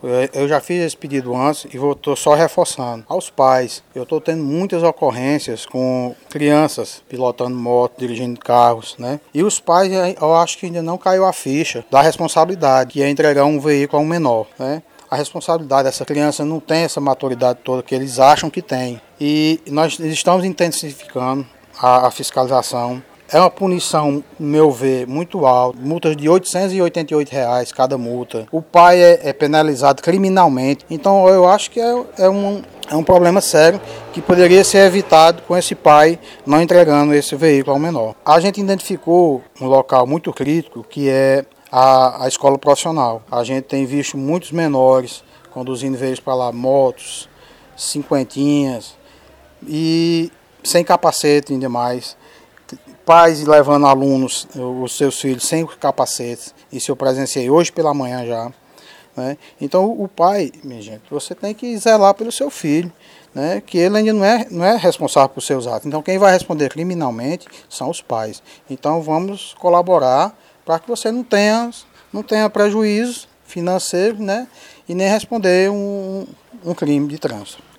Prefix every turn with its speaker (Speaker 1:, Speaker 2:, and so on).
Speaker 1: Eu já fiz esse pedido antes e estou só reforçando. Aos pais, eu estou tendo muitas ocorrências com crianças pilotando moto, dirigindo carros, né? E os pais, eu acho que ainda não caiu a ficha da responsabilidade, que é entregar um veículo a um menor, né? A responsabilidade dessa criança não tem essa maturidade toda que eles acham que tem. E nós estamos intensificando a fiscalização. É uma punição, no meu ver, muito alta. Multas de R$ 888 cada multa. O pai é penalizado criminalmente. Então eu acho que é um problema sério que poderia ser evitado com esse pai não entregando esse veículo ao menor. A gente identificou um local muito crítico que é a escola profissional. A gente tem visto muitos menores conduzindo veículos para lá, motos, cinquentinhas e sem capacete ainda mais. Pais levando alunos, os seus filhos, sem capacetes. Isso eu presenciei hoje pela manhã já. Né? Então o pai, minha gente, você tem que zelar pelo seu filho, né? Que ele ainda não é responsável por seus atos. Então quem vai responder criminalmente são os pais. Então vamos colaborar para que você não tenha prejuízo financeiro, né? E nem responder um crime de trânsito.